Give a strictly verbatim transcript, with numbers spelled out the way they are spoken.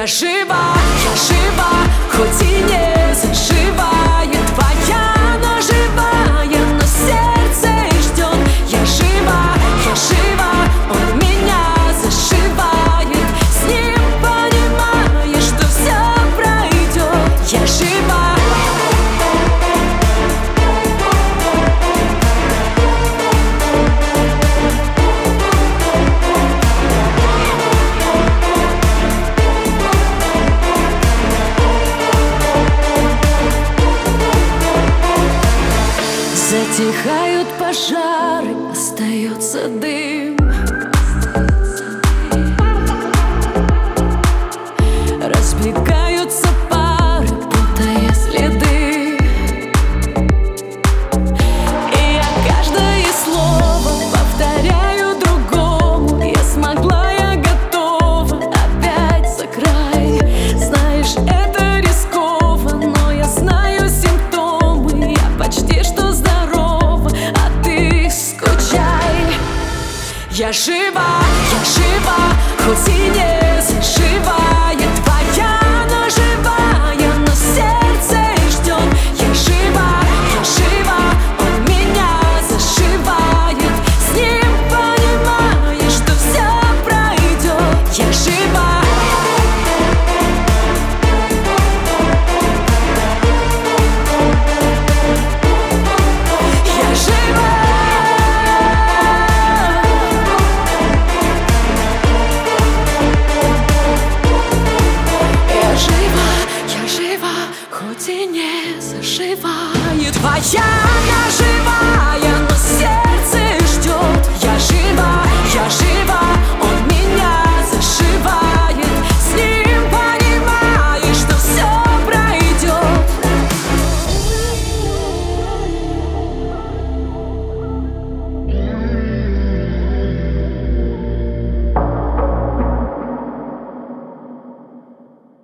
Я жива, я жива, хоть и не заживает. Твоя наживая, но сердце ждет. Я жива, я жива, он меня зашивает. С ним понимаешь, что все пройдет. Я жива. Затихают пожары, остается дым. Разбегаются пары, путая следы. И я каждое слово повторяю другому. Я смогла, я готова опять за край. Знаешь, это рисково, но я знаю симптомы. Я почти что здорова, а ты скучай. Я жива, я жива, хоть и не зажива.